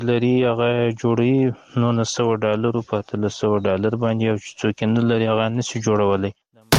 لري هغه جوړي $900 په $1300 باندې او چې څوک نه لري هغه نشي جوړولای.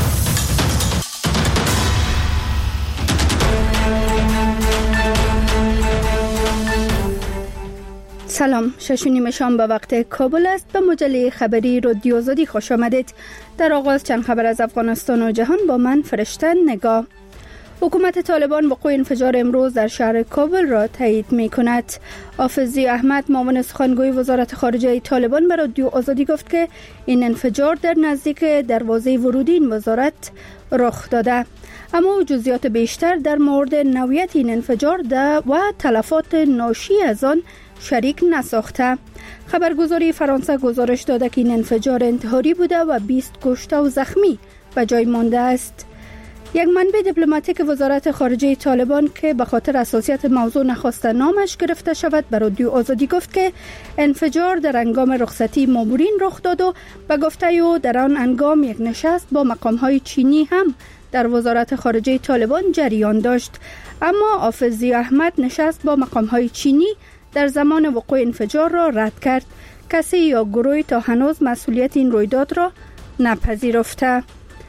سلام، 6:30 شام به وقت کابل است. به مجله خبری رادیو آزادی خوش آمدید. در آغاز چند خبر از افغانستان و جهان با من فرشته نگاه. حکومت طالبان وقوع انفجار امروز در شهر کابل را تایید می کند. حافظ احمد معاون سخنگوی وزارت خارجه طالبان به رادیو آزادی گفت که این انفجار در نزدیک دروازه ورودی این وزارت رخ داده، اما جزئیات بیشتر در مورد نوعیت این انفجار و تلفات ناشی از آن شریک نساخته. خبرگزاری فرانسه گزارش داده که این انفجار انتحاری بوده و 20 کشته و زخمی به جای مانده است. یک منبع دیپلماتیک وزارت خارجه طالبان که به خاطر حساسیت موضوع نخواسته نامش گرفته شود به رادیو آزادی گفت که انفجار در هنگام رخصتی مامورین رخ داد و به گفته او در آن هنگام یک نشست با مقام‌های چینی هم در وزارت خارجه طالبان جریان داشت، اما حافظ احمد نشست با مقام‌های چینی در زمان وقوع انفجار را رد کرد. کسی یا گروهی تا هنوز مسئولیت این رویداد را نپذیرفته.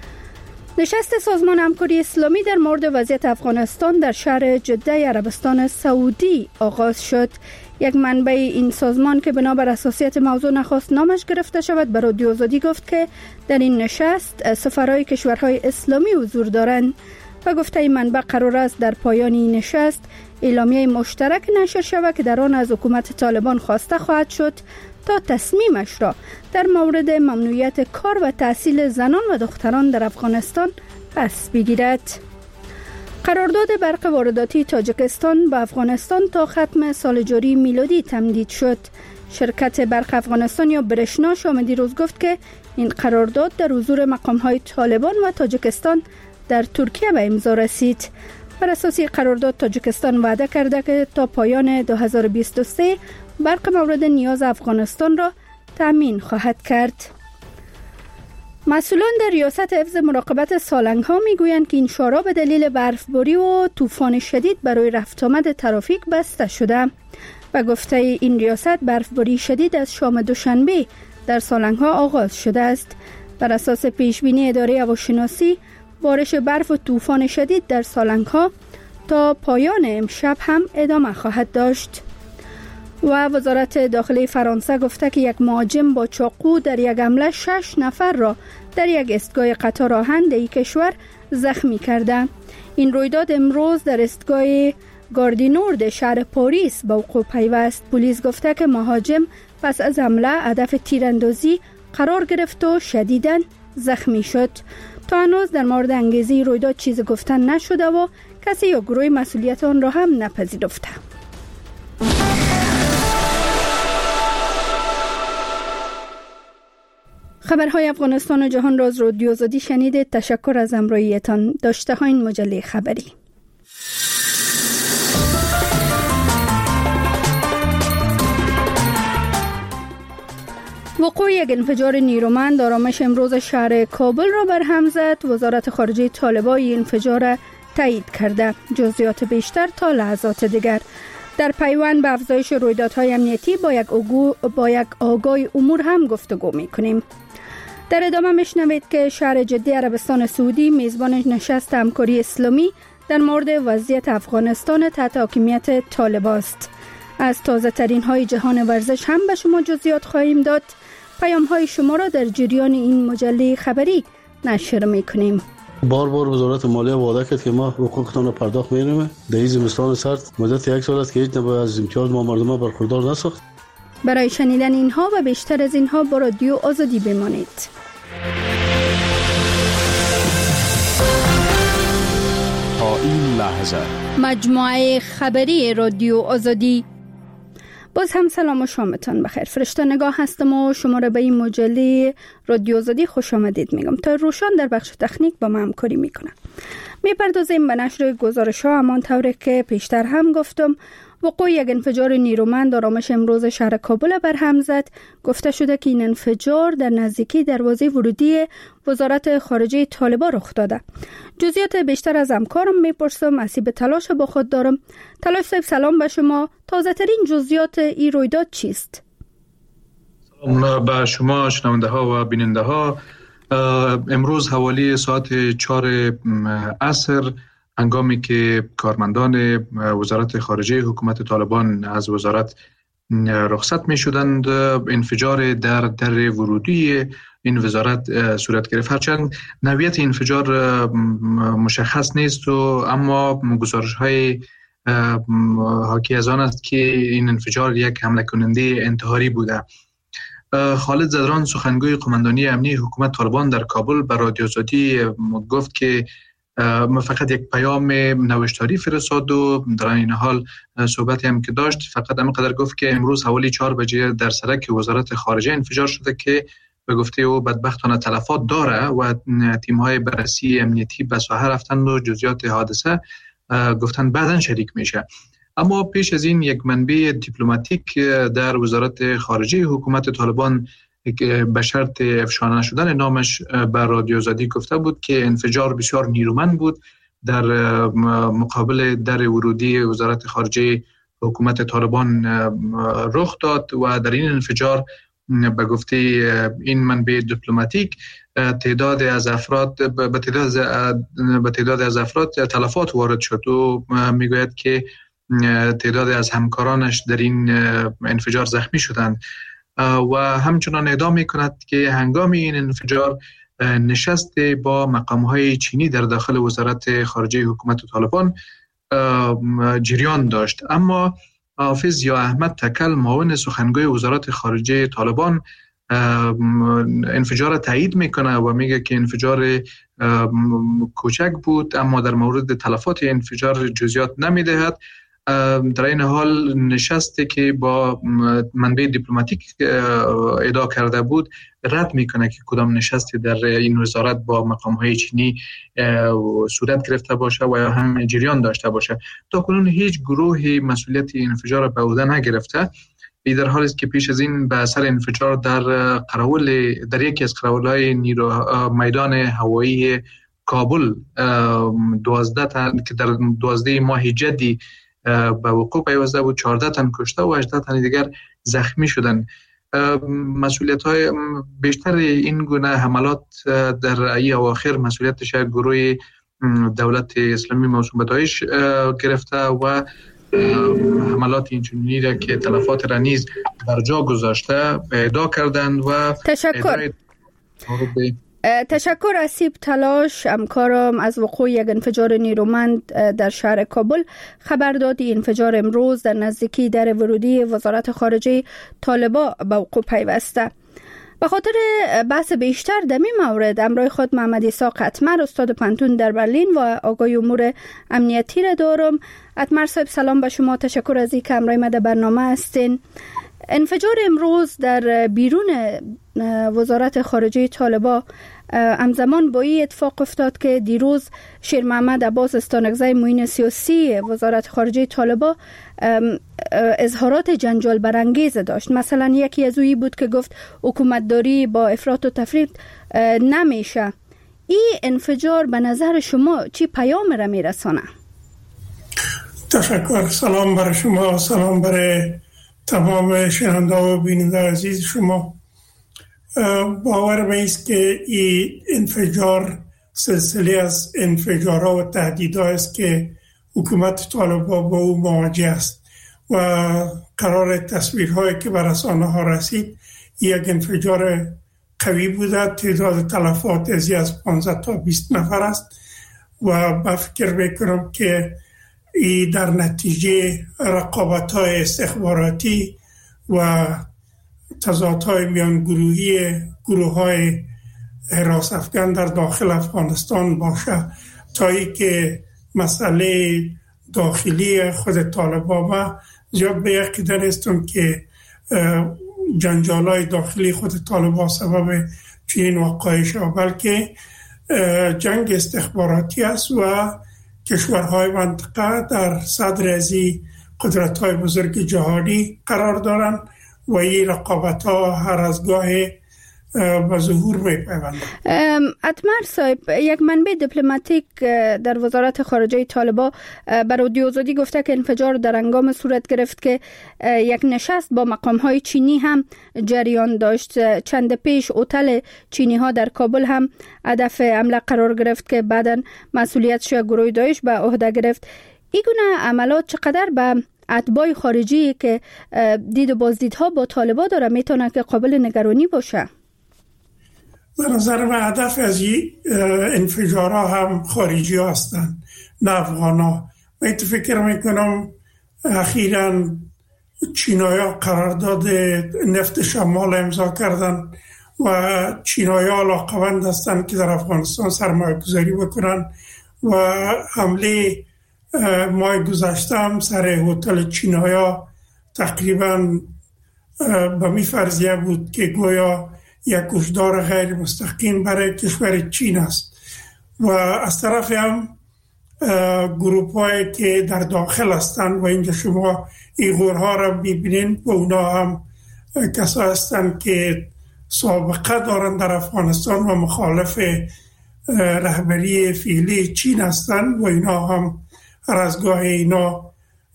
نشست سازمان همکاری اسلامی در مورد وضعیت افغانستان در شهر جده عربستان سعودی آغاز شد. یک منبع این سازمان که بنابر حساسیت موضوع نخواست نامش گرفته شود به رادیو آزادی گفت که در این نشست سفرهای کشورهای اسلامی حضور دارند. و گفته این منبع قرار است در پایان این نشست اعلامیه مشترک نشر شود که در آن از حکومت طالبان خواسته خواهد شد تا تصمیمش را در مورد ممنوعیت کار و تحصیل زنان و دختران در افغانستان پس بگیرد. قرارداد برق وارداتی تاجیکستان به افغانستان تا ختم سال جاری میلادی تمدید شد. شرکت برق افغانستان یا برشنا شام دیروز گفت که این قرارداد در حضور مقام‌های طالبان و تاجیکستان در ترکیه به امضا رسید. بر اساس قرارداد تاجیکستان وعده کرده که تا پایان 2023 برق مورد نیاز افغانستان را تامین خواهد کرد. مسئولان در ریاست حفظ مراقبت سالنگ ها میگویند که این شارع به دلیل برفباری و طوفان شدید برای رفت آمد ترافیک بسته شده. و گفته این ریاست برفباری شدید از شام دوشنبه در سالنگ ها آغاز شده است. بر اساس پیشبینی اداره هواشناسی بارش برف و طوفان شدید در سالنگ ها تا پایان امشب هم ادامه خواهد داشت. و وزارت داخلی فرانسه گفته که یک مهاجم با چاقو در یک حمله 6 نفر را در یک ایستگاه قطار آهن در کشور زخمی کرده. این رویداد امروز در ایستگاه گاردینورد شهر پاریس به وقوع پیوست. پلیس گفته که مهاجم پس از حمله هدف تیراندازی قرار گرفت و شدیداً زخمی شد. تا هنوز در مورد انگیزه رویداد چیز گفتن نشده و کسی یا گروه مسئولیت آن را هم نپذیرفته. خبرهای افغانستان و جهان را از رادیو آزادی شنیدید. تشکر از همراهیتان. داشته ها این مجله خبری. وقوع یک انفجار نیرومند آرامش امروز شهر کابل را برهم زد. وزارت خارجه طالبان این انفجار تایید کرده. جزئیات بیشتر تا لحظات دیگر. در پیوند به افزایش رویدادهای امنیتی با یک آگاهی امور هم گفتگو می‌کنیم. در ادامه میشنوید که شهر جده عربستان سعودی میزبان نشست همکاری اسلامی در مورد وضعیت افغانستان تحت حاکمیت طالبان است. از تازه ترین های جهان ورزش هم به شما جزئیات خواهیم داد. پیام های شما را در جریان این مجله خبری نشر میکنیم. بار وزارت مالیه وعده کرد که ما حقوقتان را پرداخت می‌کنیم. در این زمستان سرد مدت 1 سال است که هیچ نوع از امتیاز ما مردم برخوردار نساخت. برای شنیدن اینها و بیشتر از اینها با رادیو آزادی بمانید. تا این لحظه مجموعه خبری رادیو آزادی. باز هم سلام و شامتان بخیر. فرشته نگاه هستم و شما را به این مجله رادیو آزادی خوش آمدید میگم. تا روشان در بخش تکنیک با ما همکاری میکنه. میپردازیم به نشر گزارش ها همان طوری که پیشتر هم گفتم. وقوع یک انفجار نیرومند آرامش امروز شهر کابل برهم زد. گفته شده که این انفجار در نزدیکی دروازه ورودی وزارت خارجه طالبان رخ داده. جزئیات بیشتر از همکارم میپرسم. اسیب تلاش با خود دارم. تلاش صاحب سلام به شما. تازه ترین جزئیات این رویداد چیست؟ سلام به شما شنونده ها و بیننده ها. امروز حوالی ساعت 4 عصر هنگامی که کارمندان وزارت خارجه حکومت طالبان از وزارت رخصت می شدند، انفجار در ورودی این وزارت صورت گرفت. هرچند نوعیت انفجار مشخص نیست اما گزارش های حاکی از آن است که این انفجار یک حمله کننده انتحاری بوده. خالد زدران سخنگوی قماندانی امنی حکومت طالبان در کابل به رادیو آزادی گفت که فقط یک پیام نوشتاری فرستاد و در این حال صحبتی هم که داشت فقط همینقدر گفت که امروز حوالی 4 بجه در سرک وزارت خارجه انفجار شده که به گفته او بدبختانه تلفات داره و تیم‌های بررسی امنیتی به ساحه رفتند و جزئیات حادثه گفتن بعداً شریک میشه. اما پیش از این یک منبع دیپلماتیک در وزارت خارجه حکومت طالبان به شرط افشا نشدن نامش بر رادیو آزادی گفته بود که انفجار بسیار نیرومند بود در مقابل در ورودی وزارت خارجه حکومت طالبان رخ داد و در این انفجار به گفته این منبع دیپلماتیک تعداد از افراد تلفات وارد شد و میگوید که تعداد از همکارانش در این انفجار زخمی شدند و همچنان ادعا می‌کند که هنگام این انفجار نشست با مقام‌های چینی در داخل وزارت خارجه حکومت طالبان جریان داشت. اما حافظ یا احمد تکل معاون سخنگوی وزارت خارجه طالبان انفجار تایید میکنه و میگه که انفجار کوچک بود اما در مورد تلفات انفجار جزئیات نمیدهد. در این حال نشستی که با منبع دیپلماتیک ادعا کرده بود رد میکنه که کدام نشستی در این وزارت با مقام‌های چینی صورت گرفته باشه و یا هم جریان داشته باشه. تا کنون هیچ گروهی مسئولیت انفجار به عهده نگرفته. در حالی است که پیش از این به اثر انفجار در یکی از قراول‌های میدان هوایی کابل 12 که در 12 ماه جدی به وقوع پیوسته بود 14 تن کشته و 18 تن دیگر زخمی شدند. مسئولیت‌های بیشتر این گونه حملات در ای اواخر مسئولیتش گروه دولت اسلامی موسوم به داعش گرفته و حملات اینچنینی را که تلفات را نیز بر جا گذاشته ادعا کردند و تشکر اسیب تلاش همکارم از وقوع یک انفجار نیرومند در شهر کابل خبر داد. انفجار امروز در نزدیکی در ورودی وزارت خارجه طالبان به وقوع پیوسته. به خاطر بحث بیشتر در این مورد همراه خود محمد عیسی قطمر استاد پانتون در برلین و آقای امور امنیتی را دارم. قطمر صاحب سلام به شما. تشکر از اینکه همراه ما در برنامه هستین. انفجار امروز در بیرون وزارت خارجه طالبان همزمان با این اتفاق افتاد که دیروز شیر محمد عباس استانگزی معین سیاسی وزارت خارجه طالبان اظهارات جنجال برانگیز داشت. مثلا یکی از اویی بود که گفت حکومتداری با افراط و تفریط نمیشه. این انفجار به نظر شما چی پیام را میرسانه؟ تشکر. سلام برای شما، سلام برای تمام شنونده و بیننده عزیز شما. باور میست که این انفجار سلسله از انفجارها و تهدیدها است که حکومت طالبان با او مواجه است و قرار تصویرهایی که به رسانه ها رسید یک انفجار قوی بوده. تعداد تلفات از 15 تا 20 نفر است و به فکر میکنم که این در نتیجه رقابت‌های استخباراتی و تضادهای میان گروه‌های حراس افغان در داخل افغانستان باشه تا ای که مسئله داخلی خود طالبان و زیاد به یقین هستم که جنجال‌های داخلی خود طالبان سبب چنین واقعی شد، بلکه جنگ استخباراتی است و کشورهای منطقه در صدر از قدرت‌های بزرگ جهانی قرار دارند و این رقابت‌ها هر از گاهی به ظهور می‌پیوندند. اتمر صاحب، یک منبع دیپلماتیک در وزارت خارجه طالبان بر رادیو آزادی گفته که انفجار در هنگام صورت گرفت که یک نشست با مقام‌های چینی هم جریان داشت. چند پیش هتل چینی‌ها در کابل هم هدف حمله قرار گرفت که بعداً مسئولیتش گروه داعش به عهده گرفت. این گونه عملات چقدر به اتباع خارجی که دید و بازدیدها با طالبان داره میتونه که قابل نگرانی باشه؟ به نظر من هدف از این انفجارها هم خارجی هستند، نه افغان ها. من فکر میکنم اخیراً چینایا قرارداد نفت شمال امضا کردن و چینایا علاقمند هستند که در افغانستان سرمایه گذاری بکنن و حمله ماه گذشته هم سر هتل چینایا تقریباً به می فرضیه بود که گویا یک کشدار غیر مستقیم برای کشور چین است و از طرف هم گروپ هایی که در داخل هستند و اینجا شما این غورها را ببینید و اونا هم کسا هستند که سابقه دارند در افغانستان و مخالف رهبری فعلی چین هستند و اینا هم هر از گاه اینا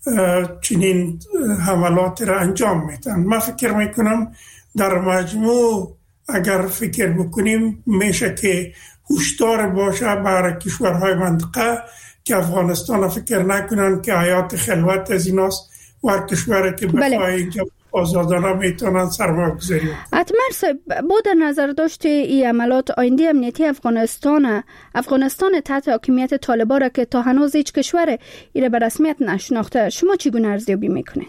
چنین حملات را انجام میدن. من فکر میکنم در مجموع اگر فکر بکنیم میشه که هوشدار باشه برای کشورهای منطقه که افغانستان فکر نکنن که حیات خلوت از ایناست و هر کشوری که بخواه اینجا آزادانه میتونن سرمایه گذاری کنن. اتمر صاحب، با در نظر داشت این عملات آینده امنیتی افغانستان تحت حاکمیت طالبان را که تا هنوز هیچ کشور ایره به رسمیت نشناخته، شما چگونه ارزیابی میکنین؟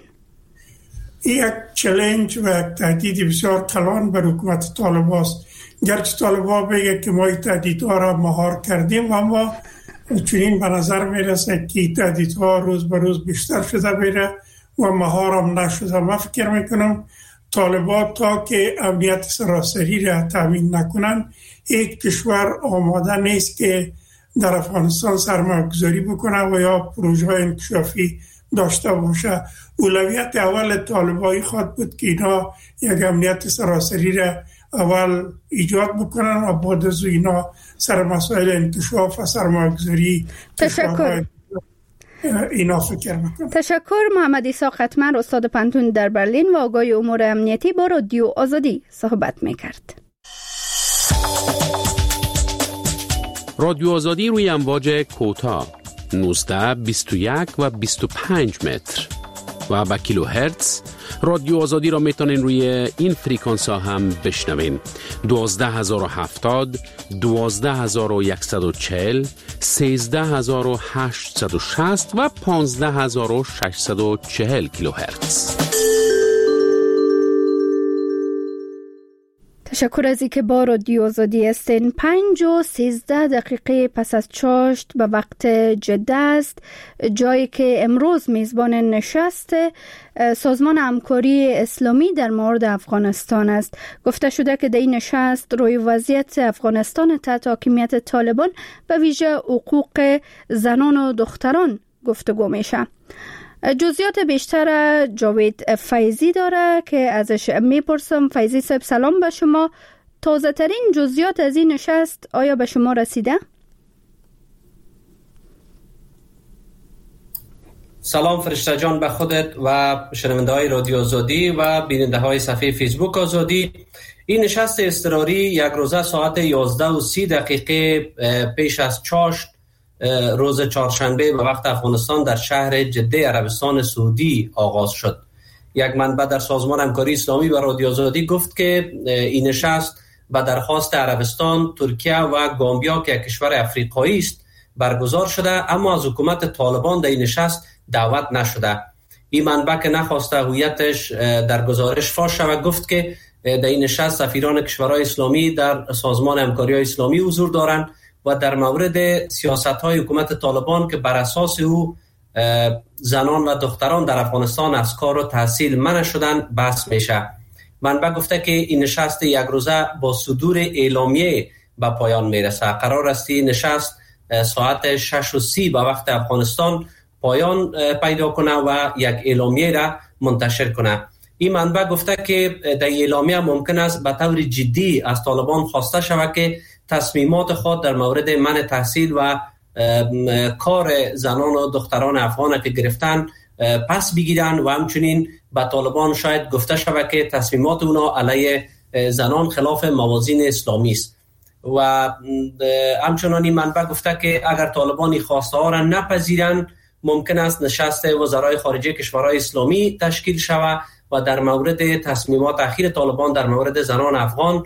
یک چالش و یک تهدید بسیار کلان بر حکومت طالبان است. گرچه طالبان بگه که ما این تهدیدها را مهار کردیم، اما چنین به نظر میرسه که تهدیدها روز به روز بیشتر شده بیره و مهار هم نشده. من فکر میکنم طالبان تا که امنیت سراسری را تامین نکنن، یک کشور آماده نیست که در افغانستان سرمایه گذاری بکنه و یا پروژه های انکشافی داشته باشه. اولویت اول طالبانی خواهد بود که اینا یک امنیت سراسری را اول ایجاد بکنن و بعد از اینا سر مسائل انکشاف و سرمایه گذاری تشکر. اینا فکر میکنم. تشکر. محمد عیسی ختمر، استاد پانتون در برلین و آگاه امور امنیتی، با رادیو آزادی صحبت میکرد. رادیو آزادی روی امواج کوتاه 19، 21 و 25 متر و با کیلو هرتز. رادیو آزادی را میتونین روی این فریکانس ها هم بشنوین: 12070، 12140، 13860 و 15640 کیلو هرتز. تشکر از اینکه با رادیو آزادی هستین. 5:13 پس از چاشت به وقت جده است، جایی که امروز میزبان نشست سازمان همکاری اسلامی در مورد افغانستان است. گفته شده که در این نشست روی وضعیت افغانستان تحت حاکمیت طالبان به ویژه حقوق زنان و دختران گفتگو میشه. جزئیات بیشتر جاوید فیضی داره که ازش میپرسم. فیضی صاحب، سلام به شما. تازه ترین جزئیات از این نشست آیا به شما رسیده؟ سلام فرشته جان به خودت و شنونده های رادیو آزادی و بیننده های صفحه فیسبوک آزادی. این نشست اضطراری یک روزه ساعت 11:30 پیش از چاشت روز چهارشنبه به وقت افغانستان در شهر جده عربستان سعودی آغاز شد. یک منبع در سازمان همکاری اسلامی و رادیو آزادی گفت که این نشست به درخواست عربستان، ترکیه و گامبیا که کشور افریقایی است برگزار شده، اما از حکومت طالبان در این نشست دعوت نشده. این منبع که نخواسته هویتش در گزارش فاش شود گفت که در این نشست سفیران کشورهای اسلامی در سازمان همکاری اسلامی حضور دارند و در مورد سیاست‌های حکومت طالبان که بر اساس او زنان و دختران در افغانستان از کار و تحصیل منع شدن بحث میشه. منبع گفته که این نشست یک روزه با صدور اعلامیه به پایان میرسه. قرار است این نشست ساعت 6:30 به وقت افغانستان پایان پیدا کنه و یک اعلامیه را منتشر کنه. این منبع گفته که در اعلامیه ممکن است به طور جدی از طالبان خواسته شود که تصمیمات خود در مورد منع تحصیل و کار زنان و دختران افغان که گرفتن پس بگیرن و همچنین به طالبان شاید گفته شود که تصمیمات اونا علیه زنان خلاف موازین اسلامی است. و همچنان این منبع گفته که اگر طالبان خواسته ها را نپذیرند ممکن است نشست وزرای خارجه کشورهای اسلامی تشکیل شود و در مورد تصمیمات اخیر طالبان در مورد زنان افغان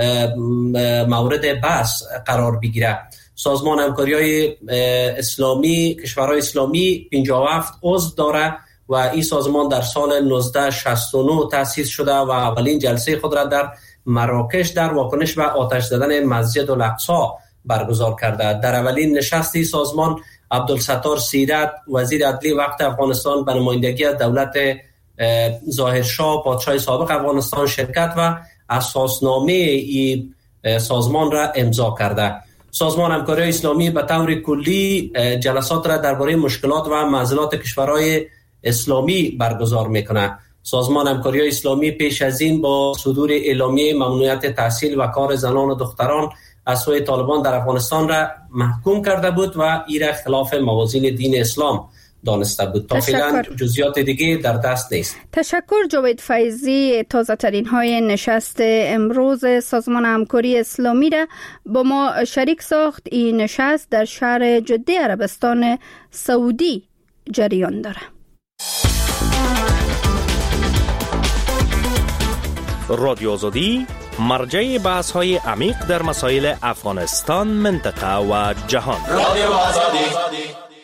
مورد بحث قرار بگیره. سازمان همکاری‌های اسلامی کشورهای اسلامی 57 عضو داره و این سازمان در سال 1969 تأسیس شده و اولین جلسه خود را در مراکش در واکنش به آتش زدن مسجد الاقصی برگزار کرده. در اولین نشست سازمان عبدالستار سیرت وزیر عدلی وقت افغانستان به نمایندگی از دولت ظاهرشاه پادشاه سابق افغانستان شرکت و اساسنامه این سازمان را امضا کرده. سازمان همکاری اسلامی به طور کلی جلسات را درباره مشکلات و معضلات کشورهای اسلامی برگزار میکنه. سازمان همکاری اسلامی پیش از این با صدور اعلامیه ممنوعیت تحصیل و کار زنان و دختران از سوی طالبان در افغانستان را محکوم کرده بود و این را خلاف موازین دین اسلام دانسته بود. تا فعلا جزئیات دیگه در دست نیست. تشکر جاوید فیضی. تازه ترین های نشست امروز سازمان همکاری اسلامی را با ما شریک ساخت. این نشست در شهر جده عربستان سعودی جریان داره. رادیو آزادی مرجع بحث های عمیق در مسائل افغانستان، منطقه و جهان. رادیو آزادی.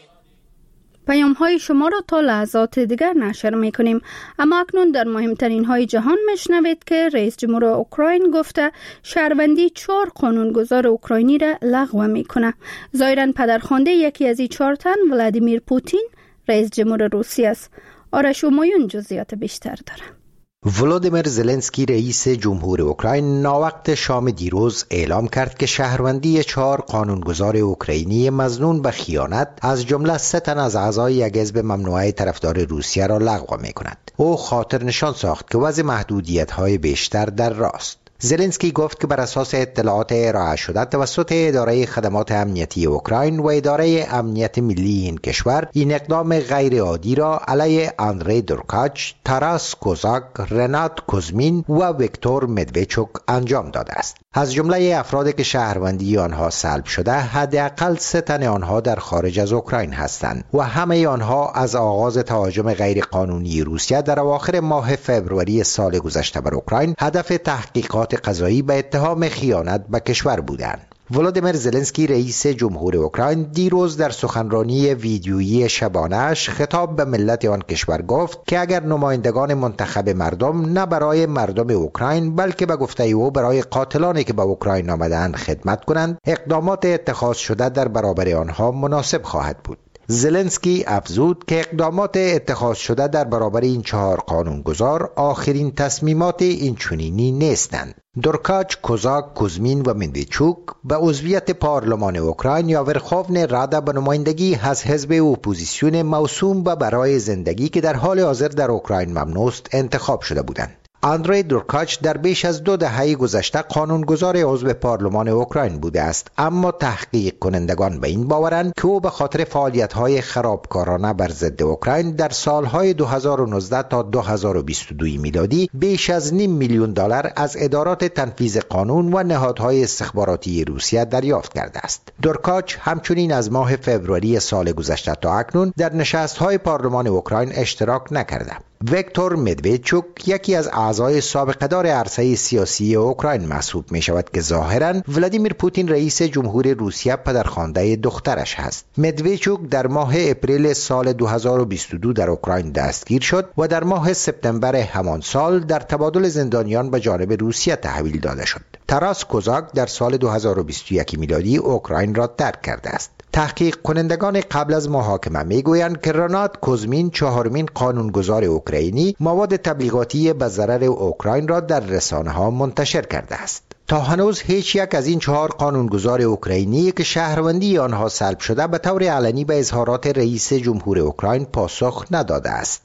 پیام های شما را تا لحظات دیگر نشر می کنیم. اما اکنون در مهمترین های جهان میشنوید که رئیس جمهور اوکراین گفته شهروندی 4 قانونگذار اوکراینی را لغو می کنه. ظاهراً پدرخوانده یکی از این 4 تن ولادیمیر پوتین رئیس جمهور روسیه است. آرش اومایون جزئیات بیشتر داره. ولادیمیر زلنسکی رئیس جمهور اوکراین ناوقت شام دیروز اعلام کرد که شهروندی 4 قانونگذار اوکراینی مظنون به خیانت از جمله 3 تن از اعضای یک حزب ممنوعه طرفدار روسیه را لغو می کند. او خاطر نشان ساخت که وضع محدودیت‌های بیشتر در راست. زلنسکی گفت که بر اساس اطلاعات ارائه شده توسط اداره خدمات امنیتی اوکراین و اداره امنیت ملی این کشور این اقدام غیر عادی را علیه اندری دورکاچ، تاراس کوزاک، رنات کوزمین و ویکتور مدویچوک انجام داده است. از جمله افرادی که شهروندی آنها سلب شده حداقل 3 تن آنها در خارج از اوکراین هستند و همه آنها از آغاز تهاجم غیر قانونی روسیه در اواخر ماه فوریه سال گذشته بر اوکراین هدف تحقیقات قضایی به اتهام خیانت به کشور بودند. ولادیمیر زلنسکی رئیس جمهور اوکراین دیروز در سخنرانی ویدیویی شبانه‌اش خطاب به ملت آن کشور گفت که اگر نمایندگان منتخب مردم نه برای مردم اوکراین بلکه به گفته او برای قاتلانی که به اوکراین آمدند خدمت کنند، اقدامات اتخاذ شده در برابر آنها مناسب خواهد بود. زلنسکی افزود که اقدامات اتخاذ شده در برابر این 4 قانونگذار آخرین تصمیمات این چنینی نیستند. دورکاچ، کوزاک، کوزمین و مندویچوک به عضویت پارلمان اوکراین یا ورخوفن رادا به نمایندگی از حزب اپوزیسیون موسوم به برای زندگی که در حال حاضر در اوکراین ممنوع است انتخاب شده بودند. اندری دورکاچ در بیش از 2 دهه گذشته قانونگذار عضو پارلمان اوکراین بوده است، اما تحقیق کنندگان به این باورند که او به خاطر فعالیت‌های خرابکارانه بر ضد اوکراین در سالهای 2019 تا 2022 میلادی بیش از $500,000 از ادارات تنفیذ قانون و نهادهای استخباراتی روسیه دریافت کرده است. دورکاچ همچنین از ماه فوریه سال گذشته تا اکنون در نشست‌های پارلمان اوکراین اشتراک نکرده. ویکتور مدویچوک یکی از اعضای سابقه‌دار عرصه سیاسی اوکراین محسوب می شود که ظاهراً ولادیمیر پوتین رئیس جمهور روسیه پدرخوانده دخترش است. مدویچوک در ماه اپریل سال 2022 در اوکراین دستگیر شد و در ماه سپتامبر همان سال در تبادل زندانیان به جانب روسیه تحویل داده شد. تاراس کوزاک در سال 2021 میلادی اوکراین را ترک کرده است. تحقیق کنندگان قبل از محاکمه میگویند که رنات کوزمین 4مین قانونگذار اوکراینی مواد تبلیغاتی به ضرر اوکراین را در رسانه‌ها منتشر کرده است. تا هنوز هیچ یک از این 4 قانونگذار اوکراینی که شهروندی آنها سلب شده به طور علنی به اظهارات رئیس جمهور اوکراین پاسخ نداده است.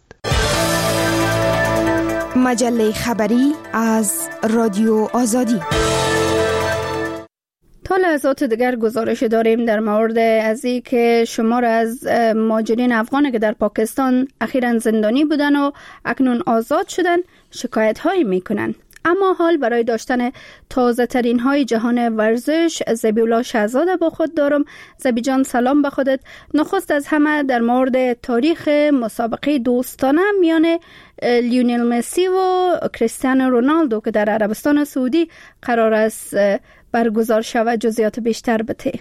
مجله خبری از رادیو آزادی. تا لحظات دیگر گزارش داریم در مورد از این که شمار از مهاجرین افغان که در پاکستان اخیراً زندانی بودن و اکنون آزاد شدن شکایت هایی میکنن. اما حال برای داشتن تازه ترین های جهان ورزش زبیولا شهزاده با خود دارم. زبی جان سلام به خودت. نخست از همه در مورد تاریخ مسابقه دوستانه میان لیونل مسی و کریستیانو رونالدو که در عربستان سعودی قرار است برگزار شود جزئیات بیشتر بده.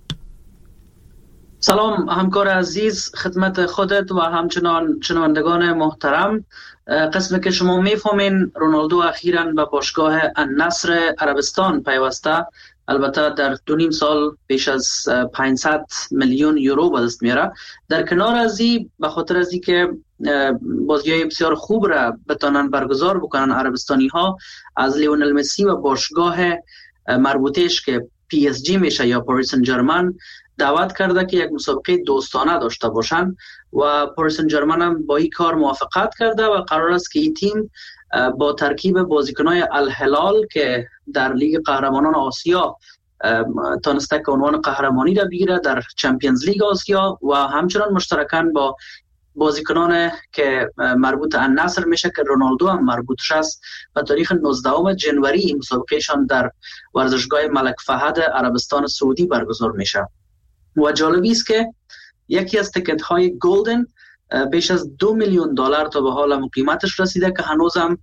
سلام همکار عزیز، خدمت خودت و همچنان شنوندگان محترم. قسمی که شما میفهمین رونالدو اخیراً به باشگاه النصر عربستان پیوسته، البته در 2.5 سال بیش از 500 میلیون یورو به دست میاره. در کنار از این به خاطر از این که بازی‌های بسیار خوب را بتونن برگزار بکنن عربستانی ها، از لیونل مسی و باشگاه مربوطهش که پی اس جی میشه یا پاریس سن ژرمن دعوت کرده که یک مسابقه دوستانه داشته باشن و پاریس سن ژرمن هم با این کار موافقت کرده و قرار است که این تیم با ترکیب بازیکنای الهلال که در لیگ قهرمانان آسیا تانسته که عنوان قهرمانی را بگیره در چمپیونز لیگ آسیا و همچنان مشترکاً با بازیکنان که مربوط النصر میشه که رونالدو هم مربوطش است و تاریخ 19 جنوری این مسابقهشان در ورزشگاه ملک فهد عربستان سعودی برگزار میشه. و جالبی است که یکی از تیکت های گلدن بیش از $2 میلیون تا به حال قیمتش رسیده که هنوز هم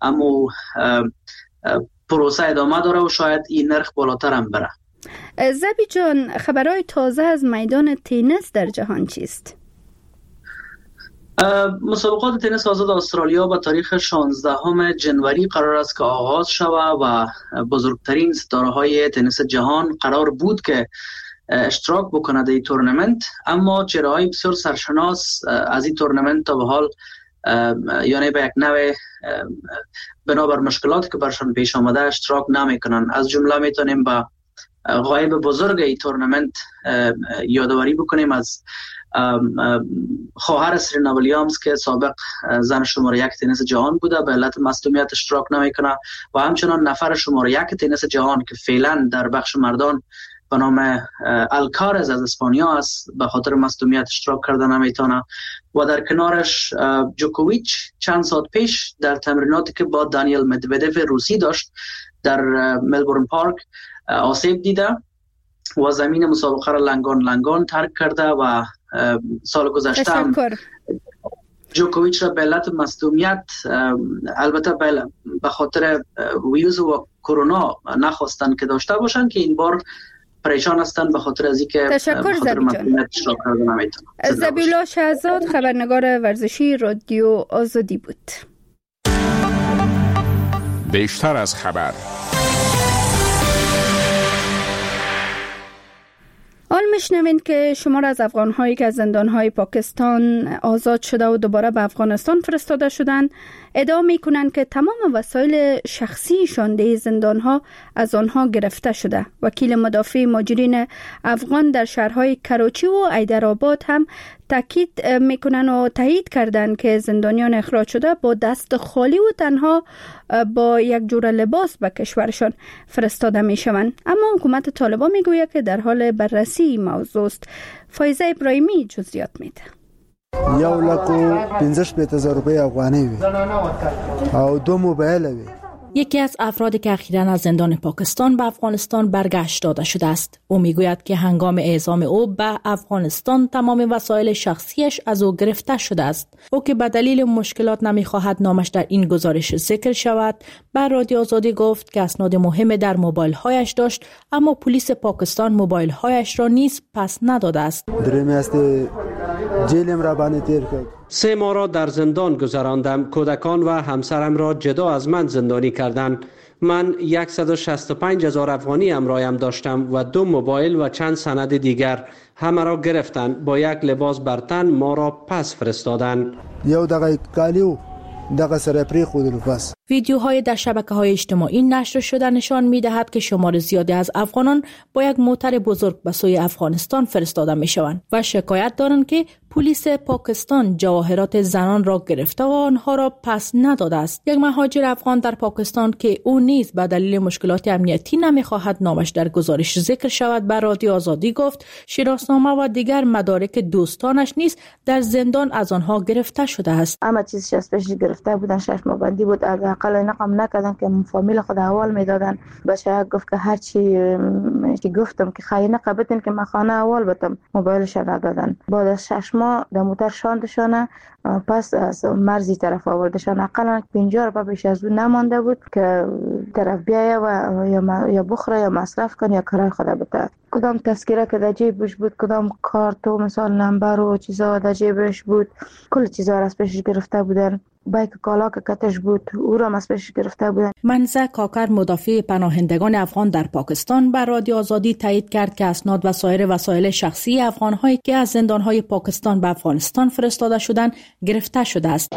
پروسه ادامه داره و شاید این نرخ بالاتر هم بره. زبی جان، خبرهای تازه از میدان تنیس در جهان چیست؟ مسابقات تنیس آزاد استرالیا با تاریخ 16 جنوری قرار است که آغاز شود و بزرگترین ستاره‌های تنیس جهان قرار بود که اشتراک بکنه در این تورنمنت، اما چهره‌های بسیار سرشناس از این تورنمنت تا به حال یعنی به یک نوع بنابر مشکلاتی که برشان پیش آمده اشتراک نمیکنن. از جمله میتونیم با غایب بزرگ این تورنمنت یادآوری بکنیم از خواهر سرینا ویلیامز که سابق زن شماره 1 تنیس جهان بوده، به علت مصدومیت اشتراک نمیکنه و همچنان نفر شماره 1 تنیس جهان که فعلا در بخش مردان به نام الکارز از اسپانیا است، به خاطر مصدومیت اشتراک کرده نمیتونه. و در کنارش جوکوویچ چند ساعت پیش در تمریناتی که با دانیل مدودف روسی داشت در ملبورن پارک آسیب دیده و زمین مسابقه را لنگان ترک کرده و سال گذشته هم جوکوویچ را به علت مصدومیت، البته به خاطر ویروس و کرونا نخواستن که داشته باشن که این بار پریشان هستن به خاطر از اینکه تشکر زبیولا شهزاد، خبرنگار ورزشی رادیو آزادی بود. بیشتر از خبر. حال میشنوید که شمار از افغان‌هایی که از زندان‌های پاکستان آزاد شده و دوباره به افغانستان فرستاده شدند ادعا می‌کنند که تمام وسایل شخصیشان در زندان‌ها از آنها گرفته شده. وکیل مدافع مهاجرین افغان در شهرهای کراچی و حیدرآباد هم تاکید میکنن و تایید کردند که زندانیان اخراج شده با دست خالی و تنها با یک جور لباس به کشورشان فرستاده میشوند. اما حکومت طالبان میگوید که در حال بررسی موضوع است. فایزه ابراهیمی جزئیات میده. 1,15,000 روپی افغانی وی او 2 موبایل وی. یکی از افرادی که اخیراً از زندان پاکستان به افغانستان برگشت داده شده است. او میگوید که هنگام اعزام او به افغانستان تمام وسایل شخصیش از او گرفته شده است. او که به دلیل مشکلات نمیخواهد نامش در این گزارش ذکر شود، به رادیو آزادی گفت که اسناد مهم در موبایل هایش داشت، اما پلیس پاکستان موبایل هایش را نیز پس نداده است. جیلم را بانی تیر کرد. 3 ماه را در زندان گذراندم. کودکان و همسرم را جدا از من زندانی کردند. من 165,000 افغانی همراهم داشتم و 2 موبایل و چند سند دیگر. همه را گرفتند. با یک لباس بر تن ما را پس فرستادند. 1 دقیقه کالیو دغه سره پری خودلو پس. ویدیوهای در شبکه‌های اجتماعی نشر شده نشان می‌دهد که شمار زیادی از افغانان با یک موتر بزرگ به سوی افغانستان فرستاده می‌شوند و شکایت دارند که پلیس پاکستان جواهرات زنان را گرفته و آنها را پس نداده است. یک مهاجر افغان در پاکستان که او نیز به دلیل مشکلات امنیتی نمی‌خواهد نامش در گزارش ذکر شود به رادیو آزادی گفت شناسنامه و دیگر مدارک دوستانش نیز در زندان از آنها گرفته شده است. اما چیزی از پیش گرفته بودن 6 ماه بندی بود، از حداقل نقم نکردن که فامیل خود احوال میدادن. بچه گفت که هر چی که گفتم که خیلی نقبتین که من خانه احوال بدم، موبایلش ندادن. بعد از 6 ماه در موتر شاندشانه، پس از مرزی طرف آوردشان. حداقل 50 روپیه بیش از اون نمانده بود که طرف بیایه و یا بخوره یا مصرف کنه یا کرای خود بده. کدام تذکره که در جیبش بود، کدام کارت و مثال نمبر و چیزا در جیبش بود، کل چیزا را از پیش گرفته بودن. بایک کالا که کتش بود او را از پیش گرفته بودن. منزه کاکر مدافع پناهندگان افغان در پاکستان بر رادیو آزادی تایید کرد که اسناد و سایر وسایل شخصی افغان‌هایی که از زندان‌های پاکستان به افغانستان فرستاده شدند گرفته شده است.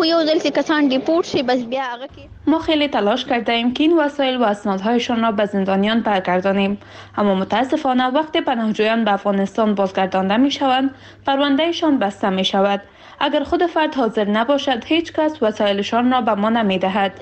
ما خیلی تلاش کرده ایم که این وسایل و اسنادهایشان را به زندانیان برگردانیم، اما متاسفانه وقتی پناهجویان به افغانستان بازگردانده می‌شوند پروندهشان بسته می‌شود. اگر خود فرد حاضر نباشد هیچ کس وسایلشان را به ما نمی‌دهد.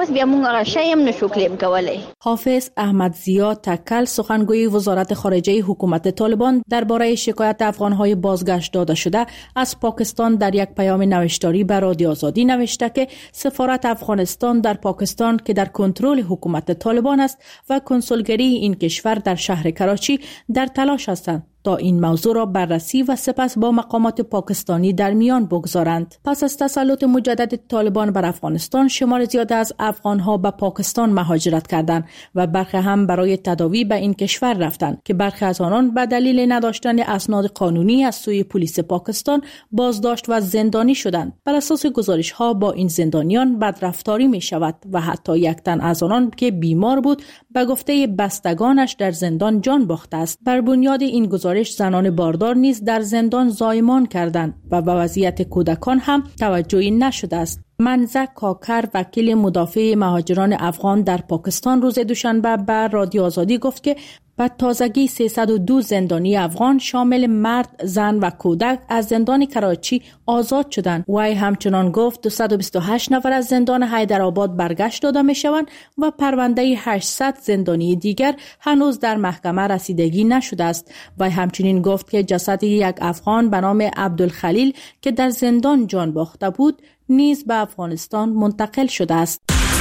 حافظ احمد زیا تکل سخنگوی وزارت خارجه حکومت طالبان درباره شکایت افغان‌های بازگشت داده شده از پاکستان در یک پیام نوشتاری به رادیو آزادی نوشته که سفارت افغانستان در پاکستان که در کنترل حکومت طالبان است و کنسولگری این کشور در شهر کراچی در تلاش هستند تا این موضوع را بررسی و سپس با مقامات پاکستانی در میان بگذارند. پس از تسلط مجدد طالبان بر افغانستان، شمار زیاد از افغانها به پاکستان مهاجرت کردند و برخی هم برای تداوی به این کشور رفتند که برخی از آنان به دلیل نداشتن اسناد قانونی از سوی پلیس پاکستان بازداشت و زندانی شدند. بر اساس گزارش‌ها با این زندانیان بدرفتاری می شود و حتی یک تن از آنان که بیمار بود به گفته بستگانش در زندان جان باخته است. بر بنیاد این گزارش زنان باردار نیز در زندان زایمان کردند و به وضعیت کودکان هم توجهی نشده است. منزه کاکر وکیل مدافع مهاجران افغان در پاکستان روز دوشنبه به رادیو آزادی گفت که به تازگی 302 زندانی افغان شامل مرد، زن و کودک از زندان کراچی آزاد شدند. وی همچنان گفت 228 نفر از زندان حیدرآباد برگشت داده می شوند و پرونده 800 زندانی دیگر هنوز در محکمه رسیدگی نشده است. وی همچنین گفت که جسد یک افغان به نام عبدالخلیل که در زندان جان باخته بود نیز به افغانستان منتقل شده است.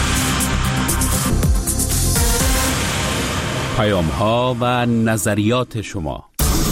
پیام ها و نظریات شما.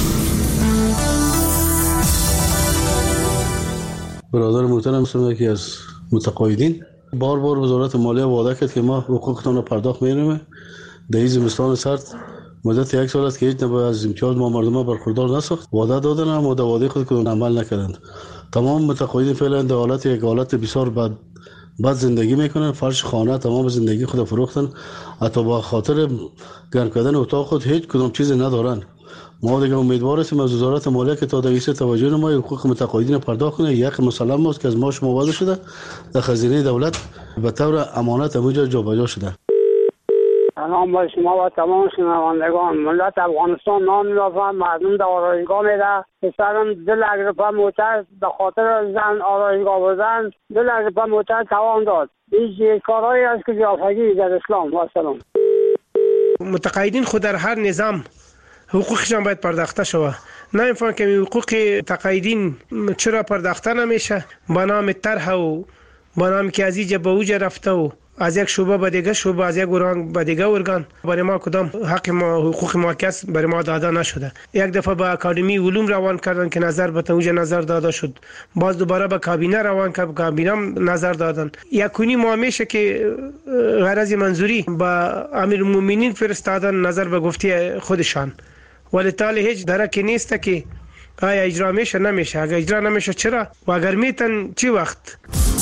برادر محترم هستم که از متقاعدین بار وزارت مالیه وعده کرد که ما حقوقتان را پرداخت می‌کنیم. در این زمستان سرد مدت 1 سال است که هیچ نوع از امتیاز ما مردم برخوردار نساخت. وعده دادن اما در وعده خود که عمل نکردند. تمام متقاعدین فعلا در حالت یک حالت بسیار بعد زندگی میکنن. فرش خانه تمام زندگی خود فروختن، حتی با خاطر گرم کردن اتاق خود هیچ کدام چیز ندارن. ما دیگه امیدوار هستیم از وزارت مالیه که تا در ایسه توجه نماید حقوق متقاعدین پرداخت کنه. یک مسلم است که از ما شما وعده شده در خزینه دولت به طور امانت همونجا جابجا شده. سلام با شما و تمام شنوندگان. ملت افغانستان نام می‌یابند، مردم در آرایشگاه میره. پسرم 2 لک روپیه موتر به خاطر زن آرایشگاه بودن 2 لک روپیه موتر توان داد. این کارهایی است که جعفری در اسلام. و سلام. متقاعدین خود در هر نظام حقوقشان باید پرداخته شود. نه اینفان که حقوق تقاعدین چرا پرداخته نمیشه با نام طرح و با نام که از اینجا به اوجا رفته و از یک شعبه به دیگه شعبه، از یک ارگان به دیگه ارگان، برای ما کدام حق ما حقوق ما کس برای ما داده نشده. یک دفعه به اکادمی علوم روان کردن که نظر به اوجا نظر داده شد، باز دوباره به کابینه روان کرد، کابینه نظر دادن. یکونی ما میشه که غرض منظوری با امیرالمومنین فرستادن نظر به گفته خودشان، ولی تالی هیچ درکی نیست که آیا اجرا میشه نمیشه. اگر اجرا نمیشه چرا و اگر میتن چی وقت؟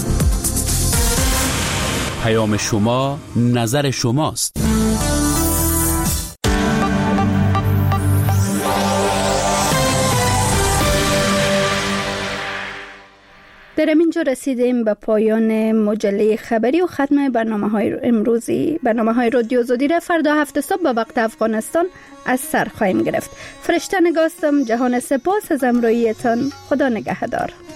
پیام شما نظر شماست. در اینجا رسیدیم به پایان مجله خبری و ختم برنامه‌های امروزی. برنامه‌های رادیو آزادی را فردا هفت صبح به وقت افغانستان از سر خواهیم گرفت. فرشته نگاستم. جهان سپاس از همراهیتان. خدا نگهدار.